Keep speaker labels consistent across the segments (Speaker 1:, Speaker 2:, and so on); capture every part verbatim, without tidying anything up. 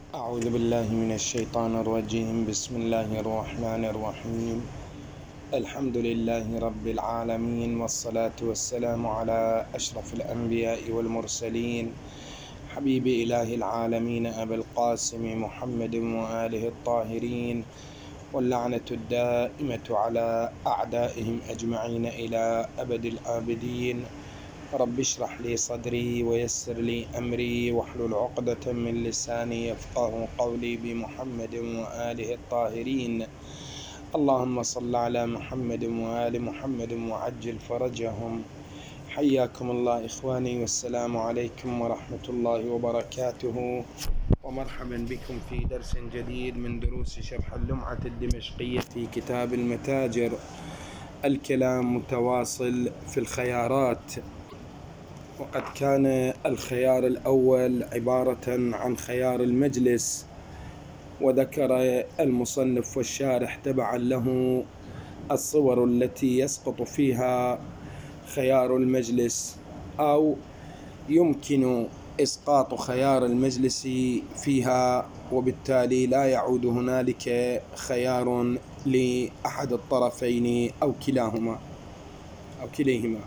Speaker 1: أعوذ بالله من الشيطان الرجيم. بسم الله الرحمن الرحيم. الحمد لله رب العالمين، والصلاة والسلام على أشرف الأنبياء والمرسلين، حبيب إله العالمين أبي القاسم محمد وآله الطاهرين، واللعنة الدائمة على أعدائهم أجمعين إلى أبد الآبدين. رب اشرح لي صدري ويسر لي أمري واحلل عقدة من لساني يفقه قولي، بمحمد وآله الطاهرين. اللهم صل على محمد وآل محمد وعجل فرجهم. حياكم الله إخواني، والسلام عليكم ورحمة الله وبركاته، ومرحبا بكم في درس جديد من دروس شرح اللمعة الدمشقية في كتاب المتاجر. الكلام متواصل في الخيارات، وقد كان الخيار الأول عبارة عن خيار المجلس، وذكر المصنف والشارح تبعا له الصور التي يسقط فيها خيار المجلس، أو يمكن إسقاط خيار المجلس فيها، وبالتالي لا يعود هنالك خيار لأحد الطرفين أو كلاهما أو كليهما.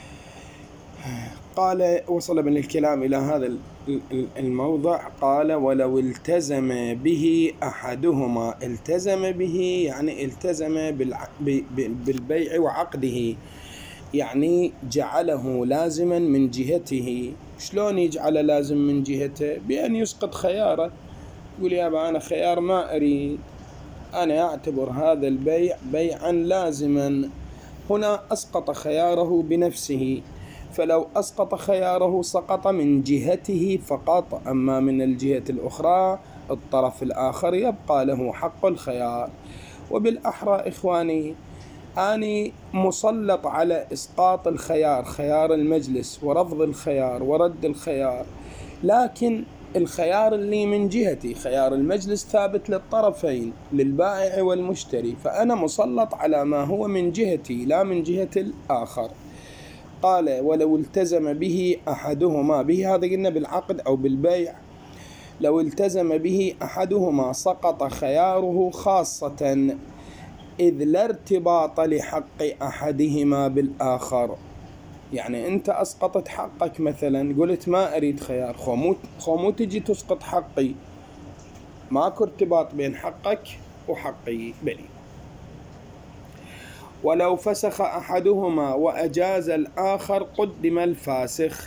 Speaker 1: قال وصل من الكلام إلى هذا الموضع، قال: ولو التزم به أحدهما. التزم به يعني التزم بالبيع وعقده، يعني جعله لازما من جهته. شلون يجعل لازم من جهته؟ بأن يسقط خياره، يقول: يا أبا أنا خيار ما أريد، أنا أعتبر هذا البيع بيعا لازما. هنا أسقط خياره بنفسه، فلو أسقط خياره سقط من جهته فقط، أما من الجهة الأخرى الطرف الآخر يبقى له حق الخيار. وبالأحرى إخواني، أني مسلط على إسقاط الخيار، خيار المجلس، ورفض الخيار ورد الخيار، لكن الخيار اللي من جهتي خيار المجلس ثابت للطرفين، للبائع والمشتري، فأنا مسلط على ما هو من جهتي لا من جهة الآخر. قال: ولو التزم به أحدهما. به هذا قلنا بالعقد أو بالبيع. لو التزم به أحدهما سقط خياره، خاصة إذ لا ارتباط لحق أحدهما بالآخر. يعني أنت أسقطت حقك، مثلا قلت ما أريد خيار، خموت خموت تجي تسقط حقي، ماكو ارتباط بين حقك وحقي بلي. ولو فسخ أحدهما وأجاز الآخر قدم الفاسخ،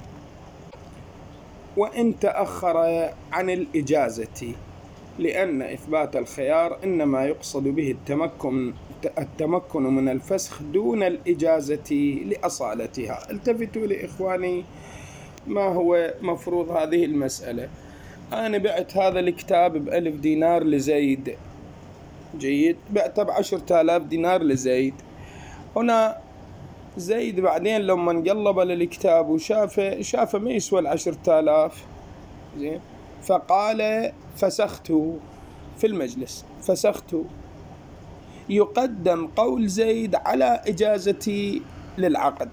Speaker 1: وإن تأخر عن الإجازة، لأن إثبات الخيار إنما يقصد به التمكن التمكن من الفسخ دون الإجازة لأصالتها. التفتوا لإخواني ما هو مفروض هذه المسألة. أنا بعت هذا الكتاب بألف دينار لزيد، جيد، بعته بعشرة آلاف دينار لزيد. هنا زيد بعدين لما انقلب للكتاب وشافه شافه ما يسوى العشرة آلاف، زين، فقال: فسخته في المجلس، فسخته. يقدم قول زيد على إجازتي للعقد.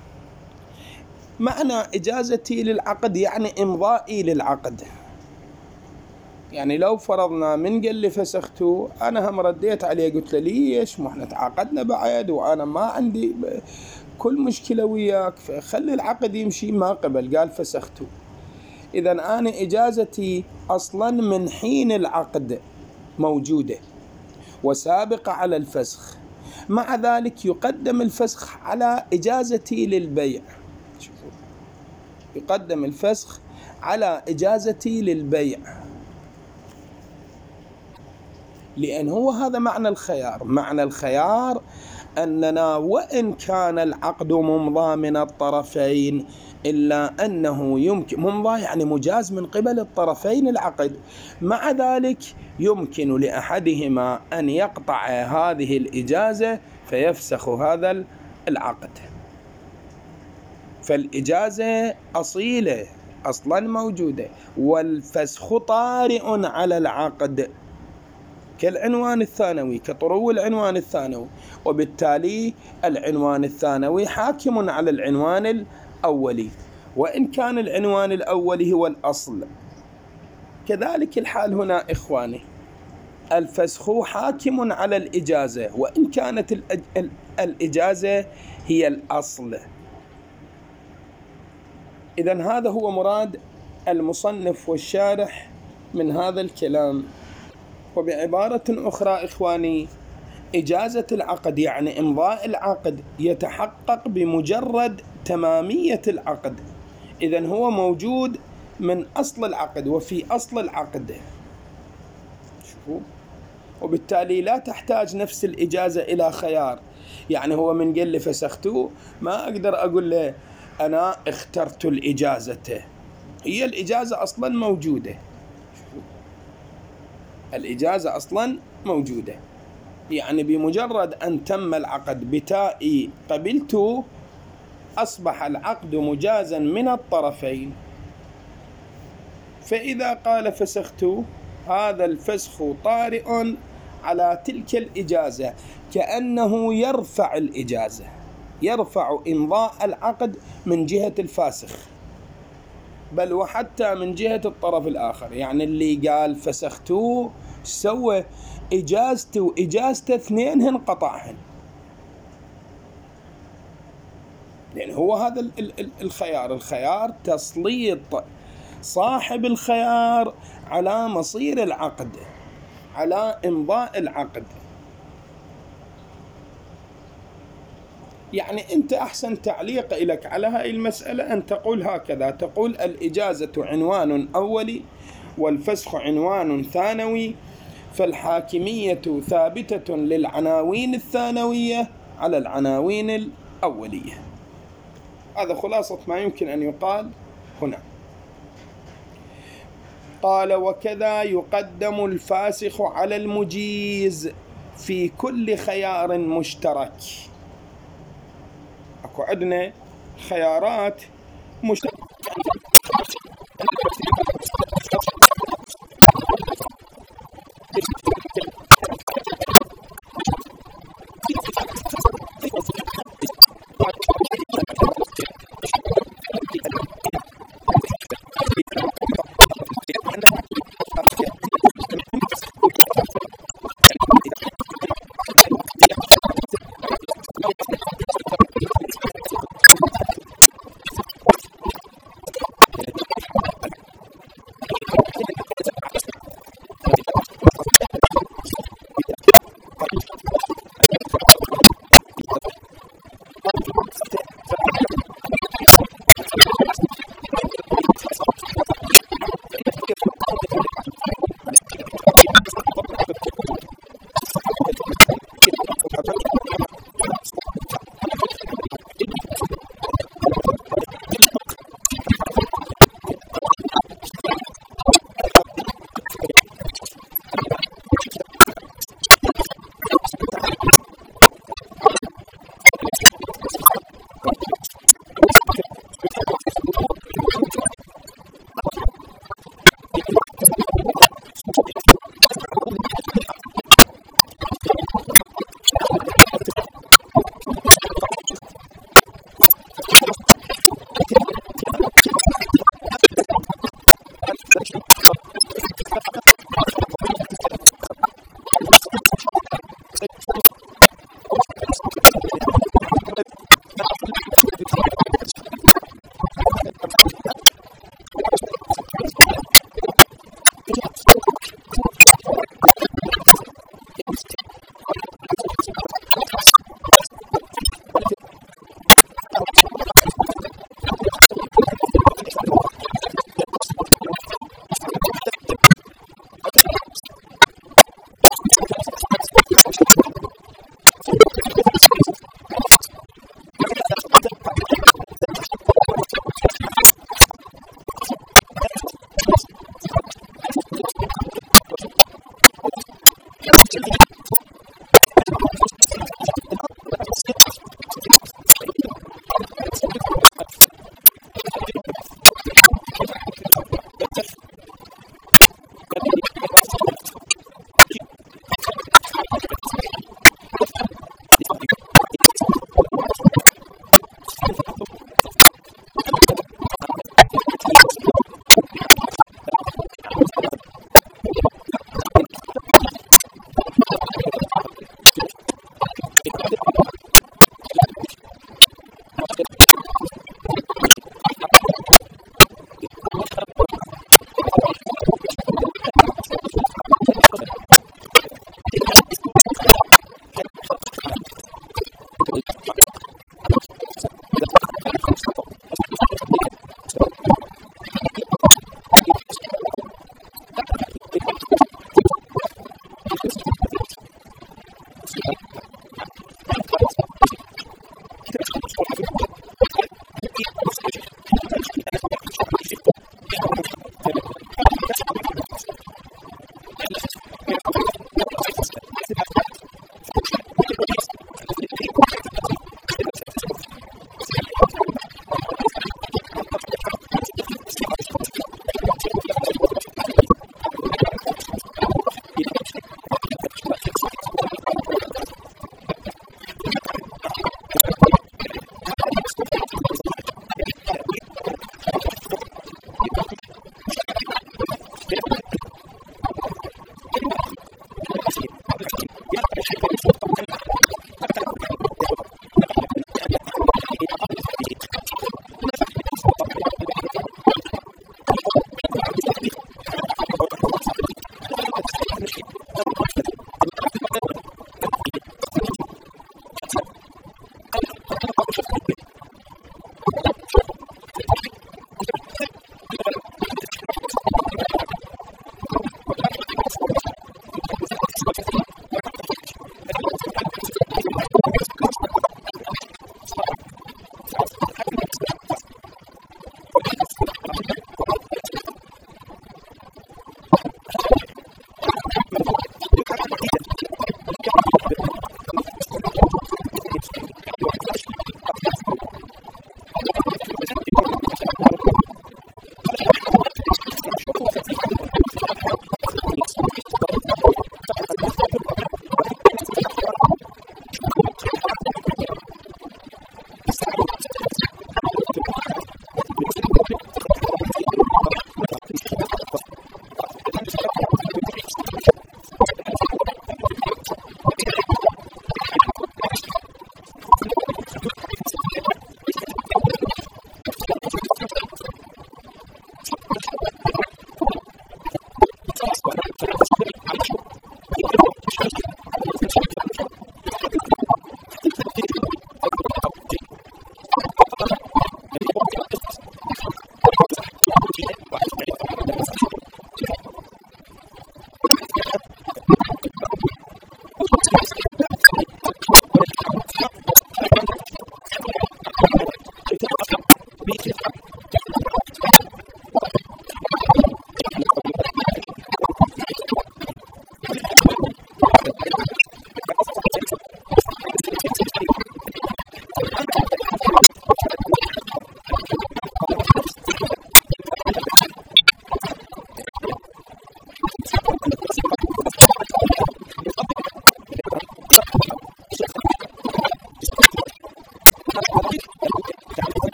Speaker 1: معنى إجازتي للعقد يعني إمضائي للعقد. يعني لو فرضنا من قال لي فسخته، أنا هم رديت عليه قلت له: ليش؟ ما احنا تعاقدنا بعد وأنا ما عندي كل مشكلة وياك، فخلي العقد يمشي. ما قبل، قال فسخته. إذن أنا إجازتي أصلا من حين العقد موجودة وسابقة على الفسخ، مع ذلك يقدم الفسخ على إجازتي للبيع. شوفوا، يقدم الفسخ على إجازتي للبيع، لأن هو هذا معنى الخيار. معنى الخيار أننا وإن كان العقد ممضى من الطرفين، إلا أنه يمكن ممضى يعني مجاز من قبل الطرفين العقد، مع ذلك يمكن لأحدهما أن يقطع هذه الإجازة فيفسخ هذا العقد. فالإجازة أصيلة أصلا موجودة، والفسخ طارئ على العقد كالعنوان الثانوي، كطرو العنوان الثانوي، وبالتالي العنوان الثانوي حاكم على العنوان الأولي، وإن كان العنوان الأولي هو الأصل. كذلك الحال هنا إخواني، الفسخ حاكم على الإجازة وإن كانت الإجازة هي الأصل. إذن هذا هو مراد المصنف والشارح من هذا الكلام. وبعبارة أخرى إخواني، إجازة العقد يعني إمضاء العقد يتحقق بمجرد تمامية العقد. إذن هو موجود من أصل العقد وفي أصل العقد، شوفوا، وبالتالي لا تحتاج نفس الإجازة إلى خيار. يعني هو من قال لي فسخته، ما أقدر أقول له أنا اخترت الإجازة، هي الإجازة أصلا موجودة، الإجازة أصلا موجودة. يعني بمجرد أن تم العقد بتاء قبلت أصبح العقد مجازا من الطرفين. فإذا قال فسخت، هذا الفسخ طارئ على تلك الإجازة، كأنه يرفع الإجازة، يرفع إمضاء العقد من جهة الفاسخ، بل وحتى من جهة الطرف الآخر. يعني اللي قال فسخته سوى إجازته وإجازته اثنينهن قطعهن، يعني هو هذا الخيار. الخيار تسليط صاحب الخيار على مصير العقد، على إمضاء العقد. يعني أنت أحسن تعليق لك على هذه المسألة أن تقول هكذا، تقول الإجازة عنوان أولي والفسخ عنوان ثانوي، فالحاكمية ثابتة للعناوين الثانوية على العناوين الأولية. هذا خلاصة ما يمكن أن يقال هنا. قال وكذا يقدم الفاسخ على المجيز في كل خيار مشترك. أكو عندنا خيارات مشتركة،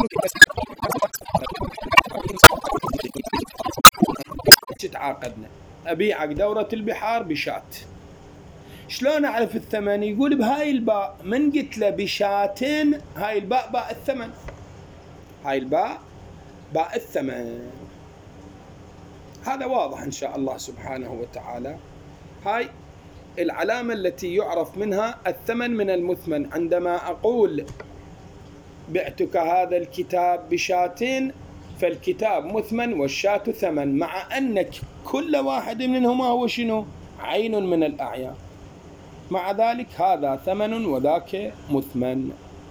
Speaker 1: تعاقدنا أبيعك دورة البحار بشات، شلون أعرف الثمن؟ يقول بهاي الباء، من قلت له بشاتين، هاي الباء باء الثمن، هاي الباء باء الثمن. هذا واضح إن شاء الله سبحانه وتعالى. هاي العلامة التي يعرف منها الثمن من المثمن. عندما أقول بعتك هذا الكتاب بشاتين، فالكتاب مثمن والشاة ثمن، مع أنك كل واحد منهما هو شنو؟ عين من الأعيان، مع ذلك هذا ثمن وذاك مثمن.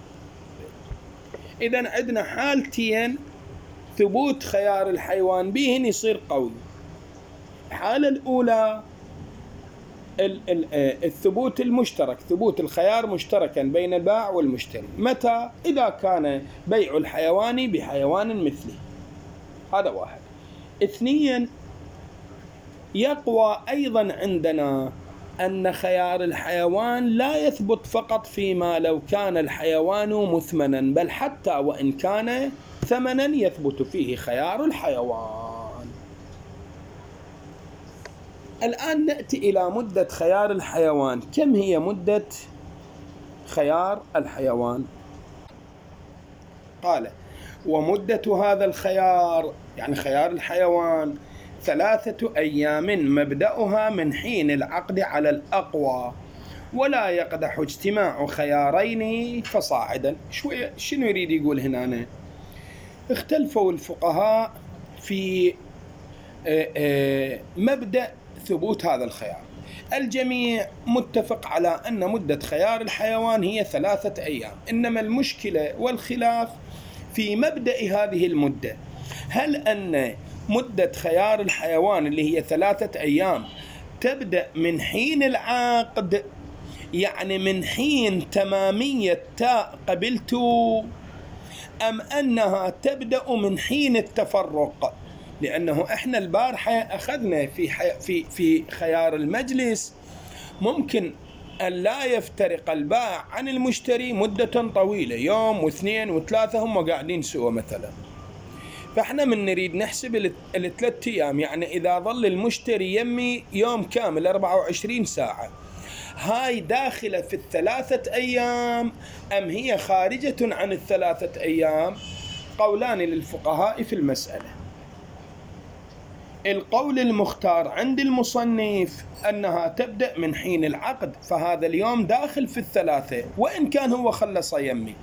Speaker 1: إذن عندنا حالتين ثبوت خيار الحيوان بهن يصير قوي. الحالة الأولى الثبوت المشترك، ثبوت الخيار مشتركا بين البائع والمشتري. متى؟ إذا كان بيع الحيوان بحيوان مثله. هذا واحد. اثنيا، يقوى أيضا عندنا أن خيار الحيوان لا يثبت فقط فيما لو كان الحيوان مثمنا، بل حتى وإن كان ثمنا يثبت فيه خيار الحيوان. الآن نأتي إلى مدة خيار الحيوان. كم هي مدة خيار الحيوان؟ قال: ومدة هذا الخيار، يعني خيار الحيوان، ثلاثة أيام مبدأها من حين العقد على الأقوى، ولا يقدح اجتماع خيارين فصاعدا. شوية شنو يريد يقول هنا؟ اختلفوا الفقهاء في مبدأ ثبوت هذا الخيار. الجميع متفق على أن مدة خيار الحيوان هي ثلاثة أيام، إنما المشكلة والخلاف في مبدأ هذه المدة. هل أن مدة خيار الحيوان اللي هي ثلاثة أيام تبدأ من حين العقد، يعني من حين تمامية تاء قبلت، أم أنها تبدأ من حين التفرق؟ لأنه إحنا البارحة أخذنا في في في خيار المجلس ممكن أن لا يفترق البائع عن المشتري مدة طويلة، يوم واثنين وثلاثة هم قاعدين سوا مثلا. فإحنا من نريد نحسب الثلاث أيام، يعني إذا ظل المشتري يمي يوم كامل أربعة وعشرين ساعة، هاي داخلة في الثلاثة أيام أم هي خارجة عن الثلاثة أيام؟ قولان للفقهاء في المسألة. القول المختار عند المصنف أنها تبدأ من حين العقد، فهذا اليوم داخل في الثلاثة وإن كان هو خلص يمي.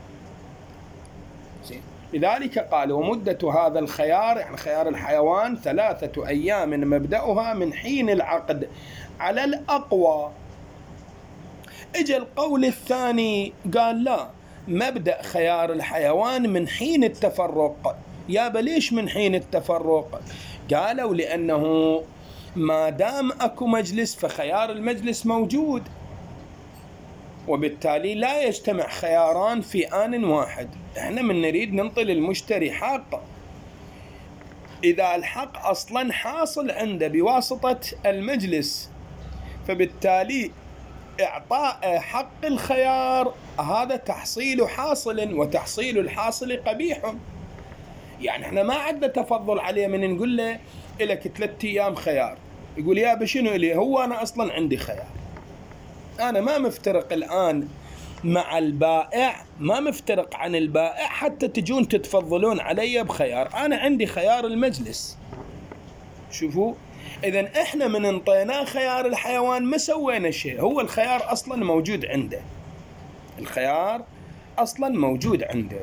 Speaker 1: لذلك قال: ومدة هذا الخيار، يعني خيار الحيوان، ثلاثة أيام مبدأها من حين العقد على الأقوى. اجى القول الثاني قال: لا، مبدأ خيار الحيوان من حين التفرق. يا بليش من حين التفرق؟ قالوا: لأنه ما دام أكو مجلس فخيار المجلس موجود، وبالتالي لا يجتمع خياران في آن واحد. احنا من نريد ننطي للمشتري حق، إذا الحق أصلا حاصل عنده بواسطة المجلس، فبالتالي إعطاء حق الخيار هذا تحصيل حاصل، وتحصيل الحاصل قبيح. يعني احنا ما عندنا تفضل عليه من نقول له إلك ثلاثة أيام خيار، يقول: يا بشنو إلي، هو أنا أصلا عندي خيار، أنا ما مفترق الآن مع البائع، ما مفترق عن البائع حتى تجون تتفضلون علي بخيار، أنا عندي خيار المجلس. شوفوا، إذن إحنا من انطيناه خيار الحيوان ما سوينا شيء، هو الخيار أصلا موجود عنده، الخيار أصلا موجود عنده.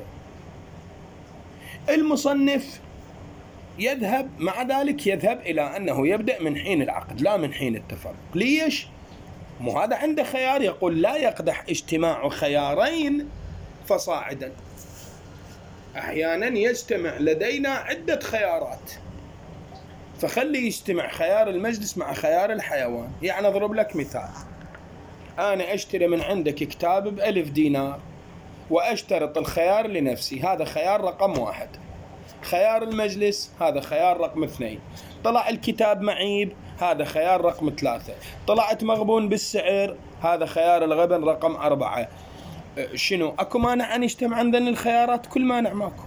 Speaker 1: المصنف يذهب مع ذلك يذهب إلى أنه يبدأ من حين العقد لا من حين التفرق. ليش؟ مو هذا عنده خيار، يقول: لا يقدح اجتماع خيارين فصاعدا. أحيانا يجتمع لدينا عدة خيارات، فخلي يجتمع خيار المجلس مع خيار الحيوان. يعني أضرب لك مثال: أنا أشتري من عندك كتاب بألف دينار وأشترط الخيار لنفسي، هذا خيار رقم واحد. خيار المجلس هذا خيار رقم اثنين. طلع الكتاب معيب، هذا خيار رقم ثلاثة. طلعت مغبون بالسعر، هذا خيار الغبن رقم أربعة. شنو أكو مانع أن يجتمع عندنا الخيارات؟ كل مانع ماكو،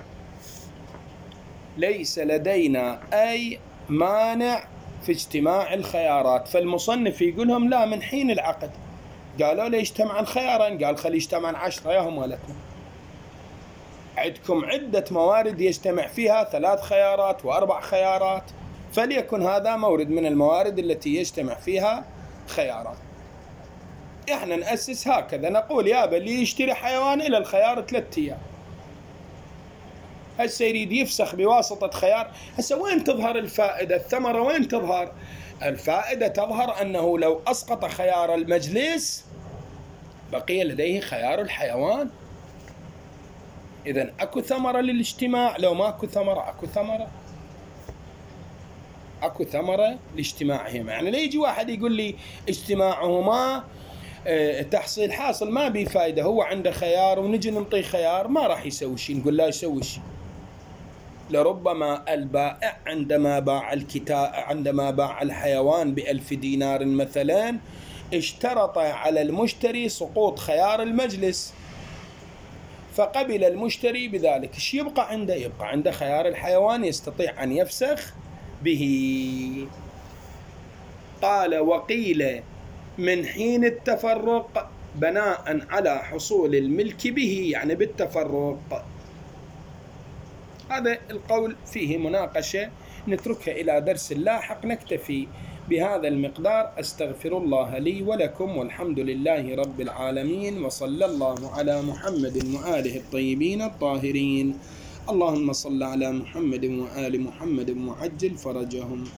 Speaker 1: ليس لدينا أي مانع في اجتماع الخيارات. فالمصنف يقولهم لا، من حين العقد قالوا له يجتمعن خيارا، قال خلي يجتمعن عشرة، يا هم مالتنا عندكم عدة موارد يجتمع فيها ثلاث خيارات وأربع خيارات، فليكن هذا مورد من الموارد التي يجتمع فيها خيارات. احنا نأسس هكذا، نقول يابا اللي يشتري حيوان إلى الخيار ثلاثة أيام، هسه يريد يفسخ بواسطة خيار. هسه وين تظهر الفائدة؟ الثمرة وين تظهر؟ الفائدة تظهر أنه لو أسقط خيار المجلس بقي لديه خيار الحيوان. إذن أكو ثمرة للاجتماع، لو ما أكو ثمرة أكو ثمرة أكو ثمرة لاجتماعهما. يعني لا يجي واحد يقول لي اجتماعهما تحصيل حاصل ما بي فايدة، هو عنده خيار ونجي ننطيه خيار ما راح يسوي شيء، نقول لا يسوي شيء. لربما البائع عندما باع الكتاب عندما باع الحيوان بألف دينار مثلا اشترط على المشتري سقوط خيار المجلس، فقبل المشتري بذلك. ايش يبقى عنده؟ يبقى عنده خيار الحيوان يستطيع أن يفسخ به. قال وقيل من حين التفرق بناء على حصول الملك به، يعني بالتفرق. هذا القول فيه مناقشة، نتركها إلى درس لاحق. نكتفي بهذا المقدار. أستغفر الله لي ولكم، والحمد لله رب العالمين، وصلى الله على محمد وآله الطيبين الطاهرين. اللهم صل على محمد وآل محمد وعجل فرجهم.